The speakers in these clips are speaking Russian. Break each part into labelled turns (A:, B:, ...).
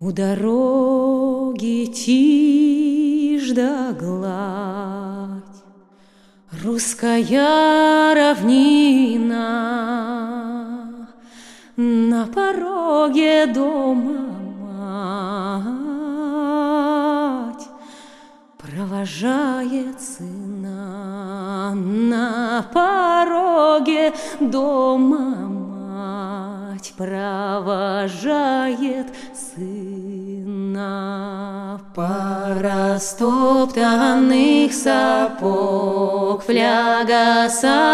A: У дороги тишь да гладь, русская равнина, на пороге дома мать провожает сына, на пороге дома мать провожает сына. Пара стоптанных сапог, фляга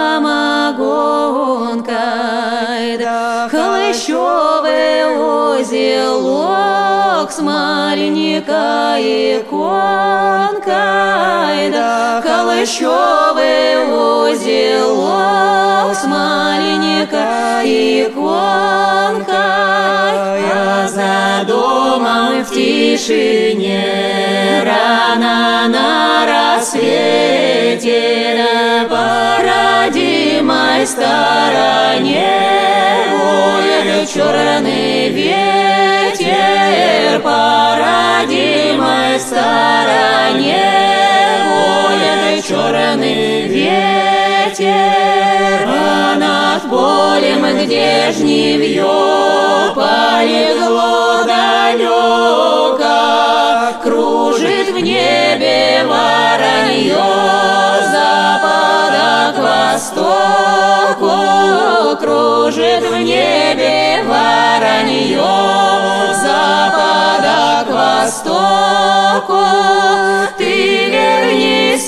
A: самогонкой, да холощовый узелок с маленькой иконкой, да холощовый узелок с маленькой иконкой. А за домом в тишине рано на рассвете, на породимой стороне воет черный ветер, по родимой стороне воет черный ветер. А над полем, где жнивье полегло далеко, кружит в небе воронье с запада к востоку, кружит в небе воронье с запада к востоку. Ты вернись,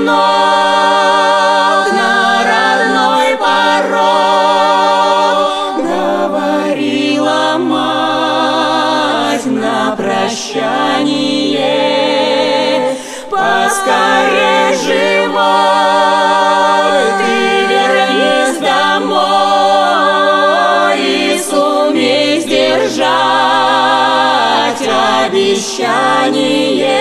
A: сынок, на родной порог, говорила мать на прощание. Поскорей живой ты вернись домой и сумей сдержать обещание.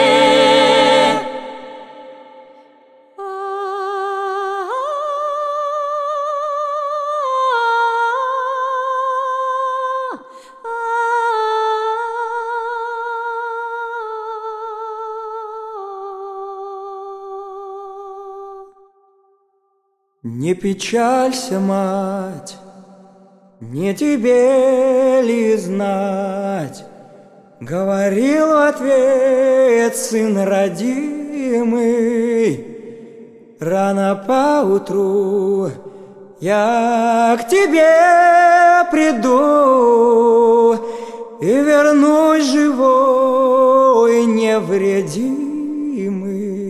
B: Не печалься, мать, не тебе ли знать, говорил в ответ сын родимый. Рано поутру я к тебе приду и вернусь живой, невредимый.